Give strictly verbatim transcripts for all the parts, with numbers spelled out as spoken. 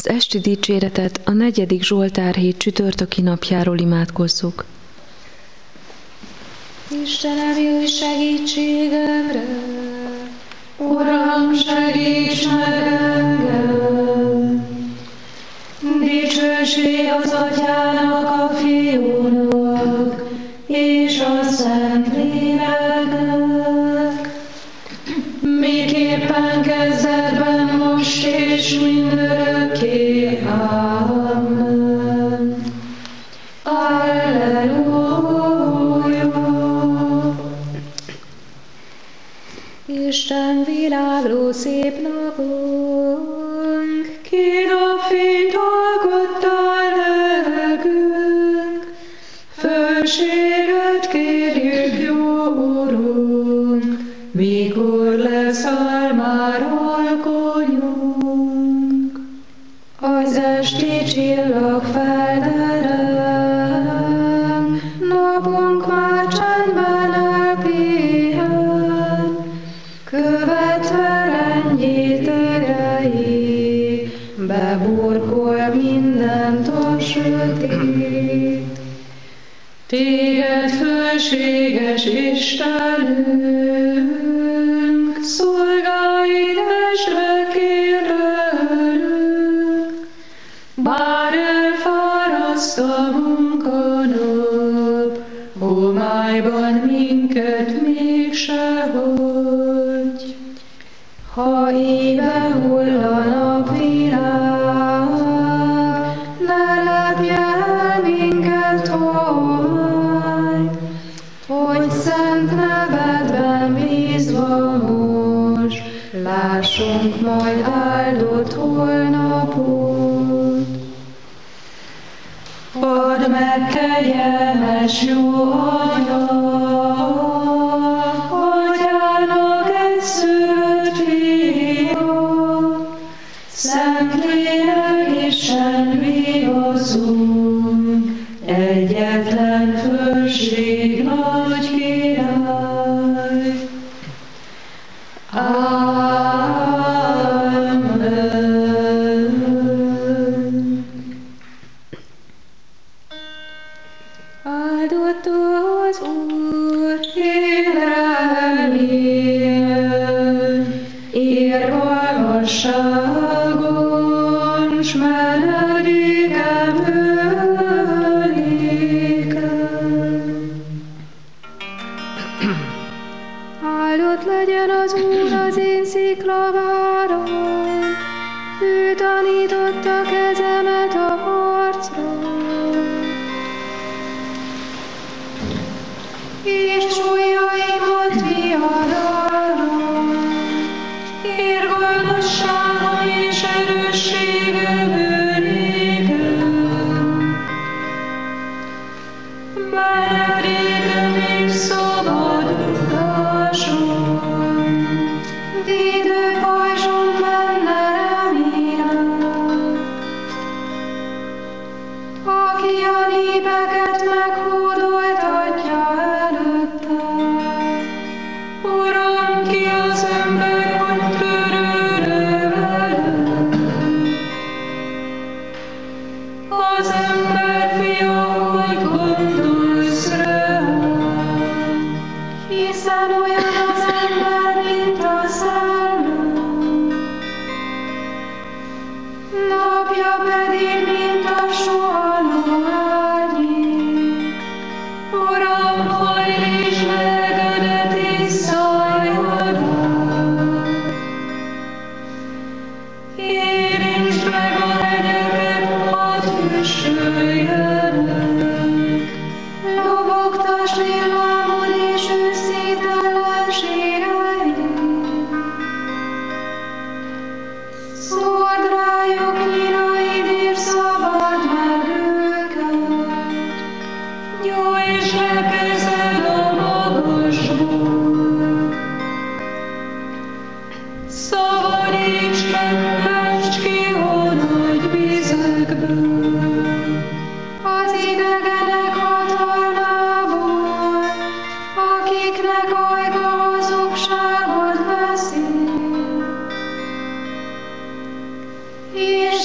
Az esti dicséretet a negyedik Zsoltárhét csütörtöki napjáról imádkozzuk. Istenem, jöjj segítségemre! Uram, segíts meg engem! Dicsőség az Atyának, a Fiúnak, és a Szentléleknek, miképpen kezdetben, most és mindörökké. Amen. Alleluja! Isten világló szép napunk, ki napfényt alkottál nekünk, fölséget kérjük, jó Urunk, mikor leszáll már alkonyunk. Az esti csillag feldereng, napunk már csendben elpihen, követve rendjét erejé, beburkol mindent a sötét. Téged fölséges Istenünk, szolgáid esre kérlelünk, bár elfáraszt a munkanap, homályban minket mégse hagy. Ha éve hull a napvilág, ne lepje el minket homály, hogy szent nevedben bízva most, lássunk majd áldott holnapot. Add meg kegyelmes jó Anya, Atyának egyszülött Fia, Szentlélek Isten vigaszunk, egyetlen fölség nagy király. Amen. Áldott az Úr, élelmén, irgalmasságon, s menedékem őnéken. Áldott legyen az Úr az én sziklaváron, ő tanította kezemet a harcra, és súlyaimat viadalra, irgalmasságon és erősségem őnéken. Menedékem és szabadulásom, védő pajzsom benne remélem. Aki a népeket meghódoltatja előtte, Uram, ki az ember, hogy törődne veled? Az ember fia, hogy gondolsz rám, hiszen olyan az ember, mint a szellem, napja pedig, mint a suhanó árnyék. Uram, hajlíts melegedet és szállj hozzám. Érintsd meg a hegyeket, hadd füstöljenek. Lobogtass villámod és őszít ellenségeid. Szóld rájuk nyiraid és szabadd meg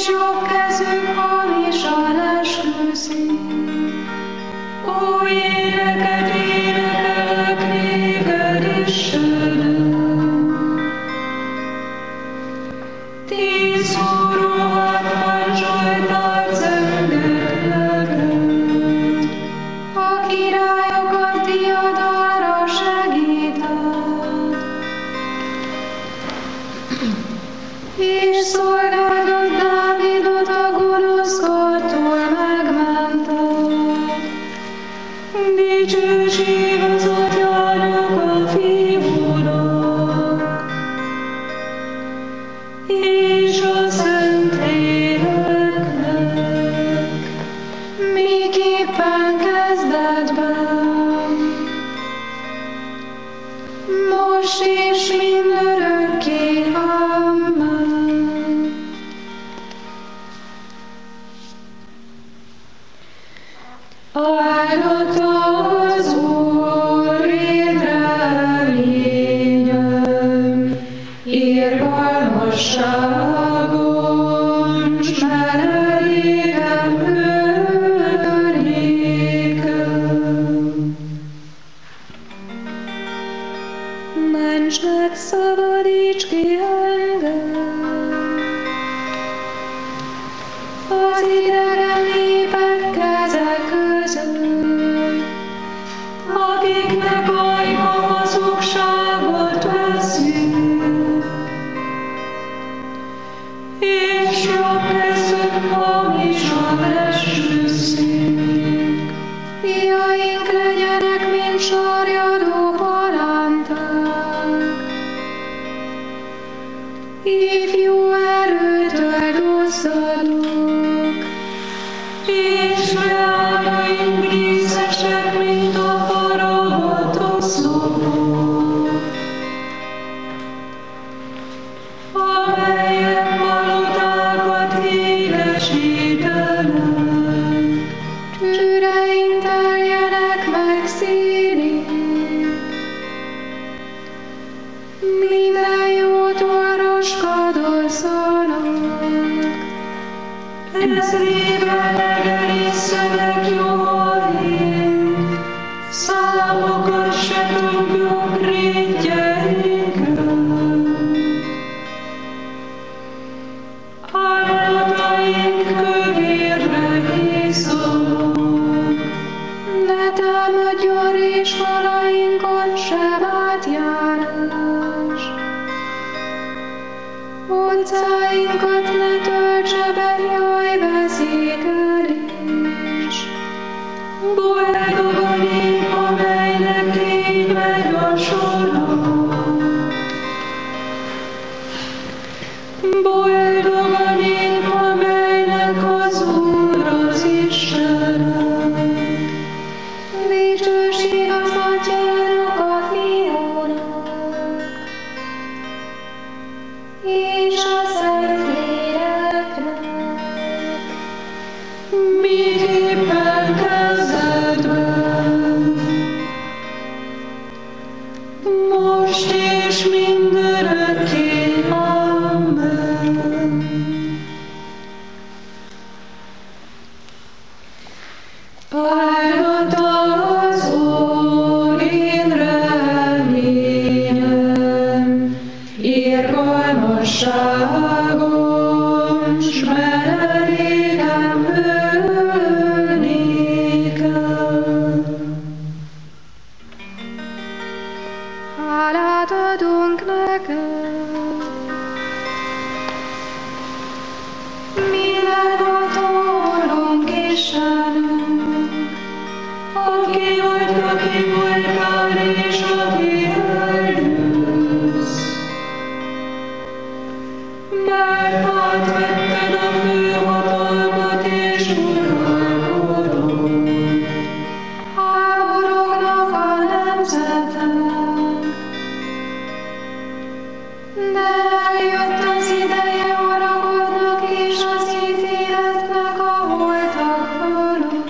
és jobb kezük hamisan esküszik. Ó, éneket énekelek néked, Istenem. Tíz huruhatvan zsoltárt zengek neked, a királyokat diadalra segíted. És szolgálod Dávidot a gonoszkortól megmented. Dicsőség az Atyának, a Fiúnak, és a Szentléleknek, miképpen kezdetben, most és mindörökké. Amen. Áldott az Úr, én reményem, irgalmasságon, s menedékem őrnékem. Mentsnek, szabadíts ki engem az idegen népek keze között, akiknek ajka hazugságot veszik, és jobb kezük hamisan esküszik. Fiaink legyenek, mint sarjadó halánták, ifjú erőtől duzzadók, és leányaink díszesek, mint a faragott oszlopok, amelyek palotákat édesítenek. Csőreink teljenek meg színig, minden jótól roskadozzanak. Ezrében legelészenek jólét, számokat se tudjuk rétjeinkről. Állataink kövérre iszolnak, ne támadjon résfalainkon sem átjárás. Utcáinkat ne töltse be jajveszékelés. Boldog a nép, amelynek így megy a sora. Boldog a nép, amelynek az Úr az Istene. Dicsőség az Atyának, a Fiúnak, és a Szentléleknek, miképpen kezdetben, most és mindörökké. Amen. Áldott az Úr, én reményem, irgalmasságon, s menedékem őrnékem. Hálát adunk neked, mindenható Urunk Istenünk, aki vagy, aki voltál, és aki eljövsz. Mert átvetted a főhatalmat és uralkodod, háborognak a nemzetek. De eljött az ideje, uralkodnak és az ítéletnek a holtak fölött.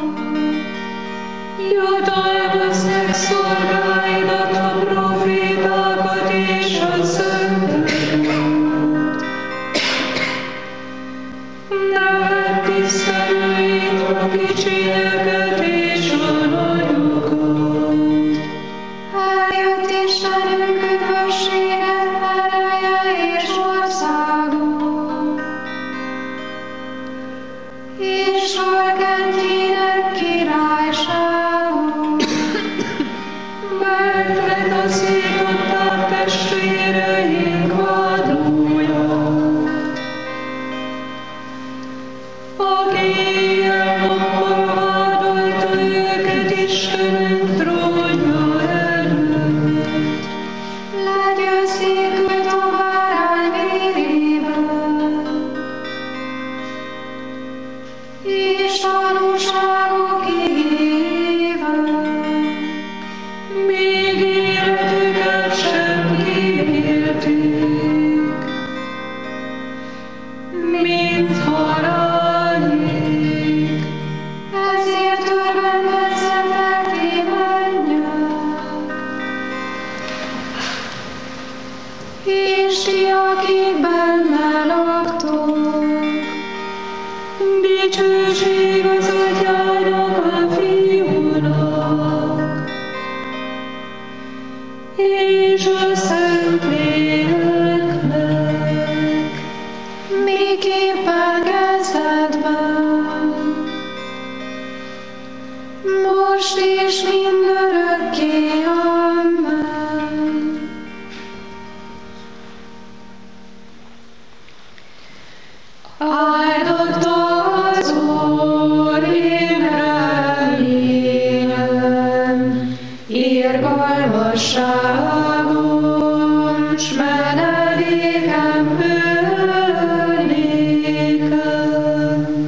Jutalmaznak szolgáidat, a profétákat és a szenteket. tisztelőit, a kicsinyeket és a nagyokat. Eljött Istenünk üdvössége, ereje és országa, és Sorgentjének királysága. Megrekaszították testvéreink vádlóját, aki éjjel-nappal vádolta őket Istenünk trónja előtt. Legyőzik őt a bárány vérében, és tanúságok igével. Még életüket sem kívélték, mint halálnyék. Ezért örvendezzetek ti mennyek, és ti, akik benne laktok. Dicsőség az Atyának, a Fiúnak, és a Szentléleknek, Miképpen kezdetben, most és mindörökké. Amen. áldott az Úr, én remélem, irgalmasságom, s menedékem ő nékem.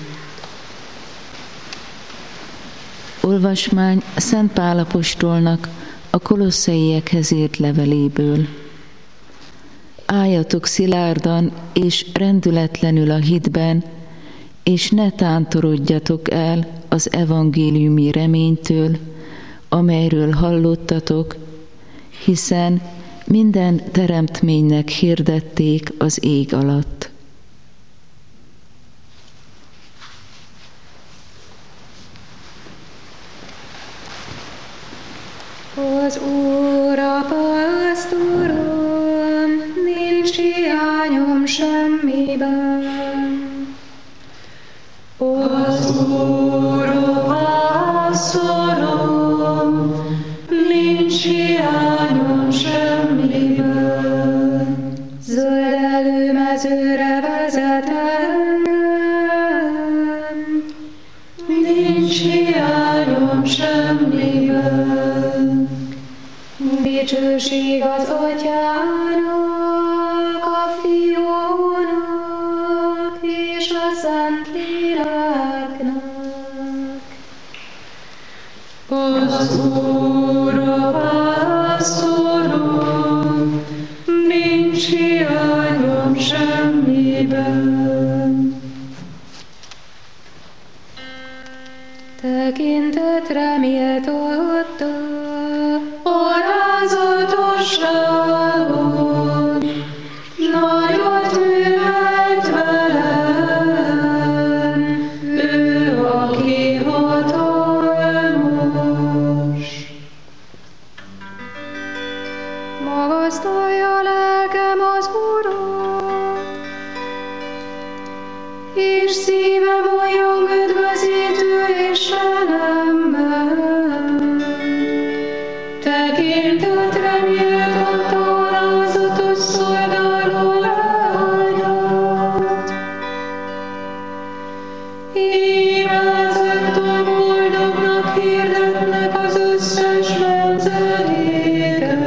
Olvasmány Szent Pál apostolnak a Kolosszaiekhez írt leveléből. Álljatok szilárdan és rendületlenül a hitben, és ne tántorodjatok el az evangéliumi reménytől, amelyről hallottatok, hiszen minden teremtménynek hirdették az ég alatt. Az Úr a pásztorom, nincs hiányom semmiben. Az Úr a pásztorom, nincs hiányom semmiben. Zöldelő mezőre vezet engem, Nincs hiányom semmiben. dicsőség az Atyának, a Fiúnak és a Szentléleknek. Az Úr a pásztorom, nincs hiányom semmiben. Tekintetre méltódta Alázatosságon, nagyot művelt velem, ő, aki hatalmas. magasztalja lelkem az Urat, és szívem olyan üdvözítő Istenemben. Tekintetre méltatta alázatos szolgáló lányát. Imádottan boldognak hirdetnek az összes nemzedékek,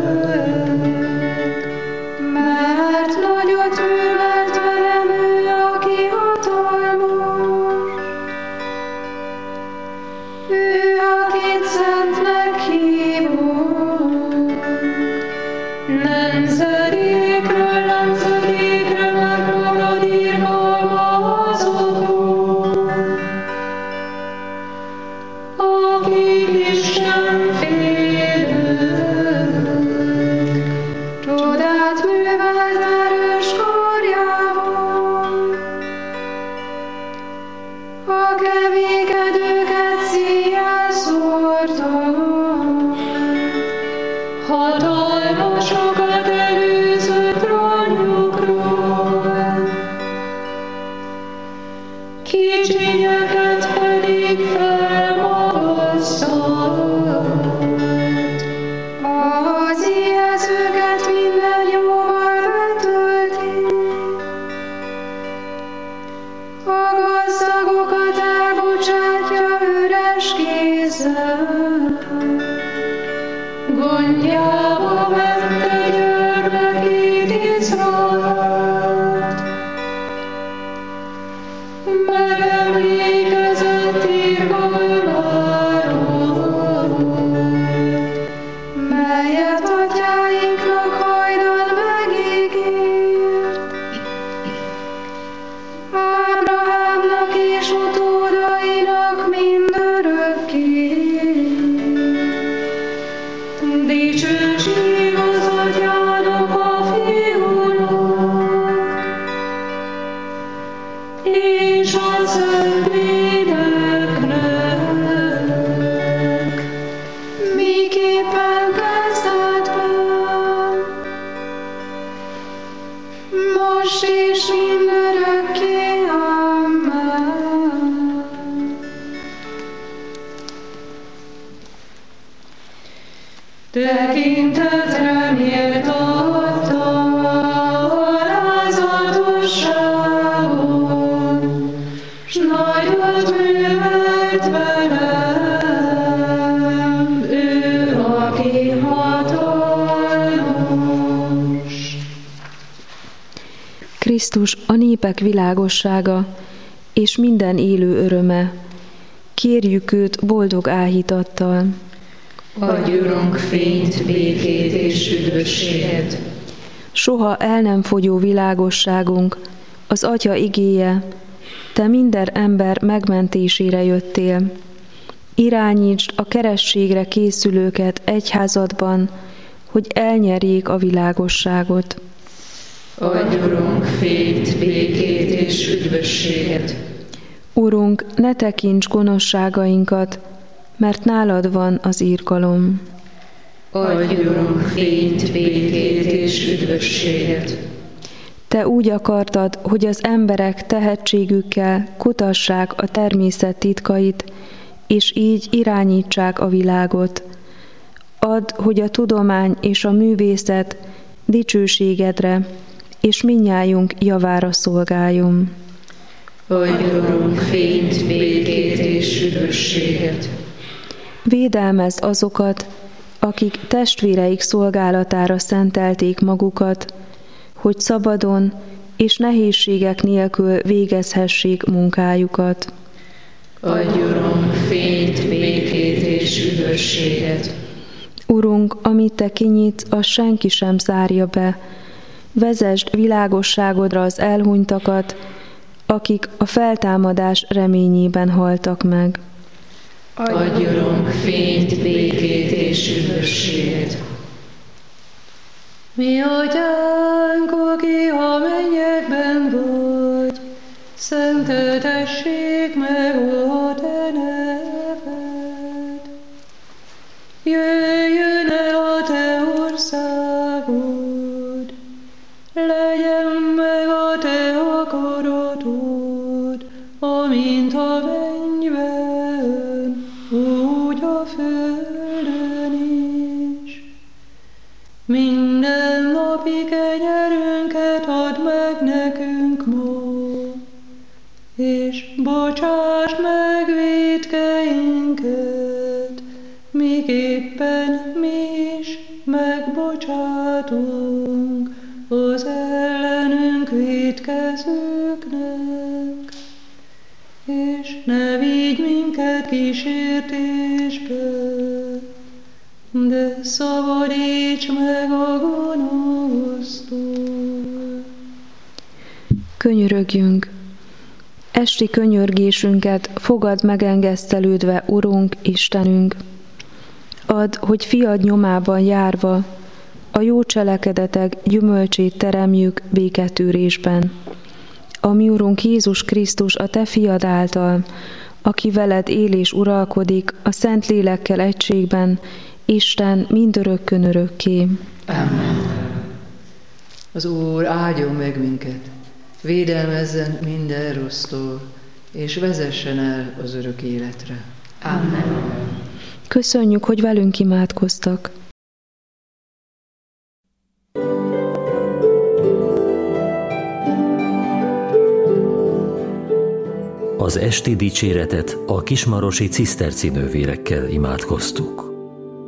Mert nagyot művelt velem ő, aki hatalmas. Ő, aki tevékedőket széjjel szórtad. Hatalmasokat előzött rajukról, kicsinyeket pedig felmagasztalt. Az éhezőket minden jóval betölti, a gazdagokat elbocsátja üres kézzel. Gondjába vette gyermekét Izraelt, megemlékezett irgalmáról, melyet atyáinknak hajdan megígért. Ábrahámnak és utódainak mindörökké. dicsőség az Atyának a Fiúnak, és a Szentléleknek, Miképpen kezdetben, most és mindörökké. Amen. tekintetre méltattam alázatosságon, s nagyot művelt velem, ő, aki hatalmas. Krisztus a népek világossága, és minden élő öröme. Kérjük őt boldog áhítattal. Adj, Urunk, fényt, békét és üdvösséget. Soha el nem fogyó világosságunk, az Atya igéje, te minden ember megmentésére jöttél. Irányítsd a kerességre készülőket egyházadban, hogy elnyerjék a világosságot. Adj, Urunk, fényt, békét és üdvösséget. Urunk, ne tekints gonoszságainkat, mert nálad van az írgalom. Adj, Urunk, fényt, békét és üdvösséget. Te úgy akartad, hogy az emberek tehetségükkel kutassák a természet titkait, és így irányítsák a világot. Add, hogy a tudomány és a művészet dicsőségedre, és mindnyájunk javára szolgáljon. Adj, Urunk, fényt, békét és üdvösséget. Védelmezd azokat, akik testvéreik szolgálatára szentelték magukat, hogy szabadon és nehézségek nélkül végezhessék munkájukat. Adj, Urunk, fényt, békét és üdvösséget. Urunk, amit te kinyitsz, azt senki sem zárja be. Vezesd világosságodra az elhunytakat, akik a feltámadás reményében haltak meg. Adj, Urunk, fényt, békét és üdvösséget. Mi Atyánk, aki a mennyekben vagy, szenteltessék meg a te neved. Jöjjön el a te országod, legyen meg a te akaratod, amint a mennyben, úgy a földön is. Minden napi kenyerünket add meg nekünk ma, és bocsásd meg vétkeinket, miképpen mi is megbocsátunk az ellenünk vétkezőknek. És ne vigy minket kísértésbe, de szabadíts meg a gonosztól. Könyörögjünk! Esti könyörgésünket fogad megengesztelődve, Urunk, Istenünk. Add, hogy fiad nyomában járva, a jó cselekedetek gyümölcsét teremjük béketűrésben. A mi Urunk Jézus Krisztus a te fiad által, aki veled él és uralkodik a Szent Lélekkel egységben, Isten mindörökkön örökké. Amen. Az Úr áldjon meg minket, védelmezzen minden rossztól, és vezessen el az örök életre. Amen. Köszönjük, hogy velünk imádkoztak. Az esti dicséretet a kismarosi ciszterci nővérekkel imádkoztuk.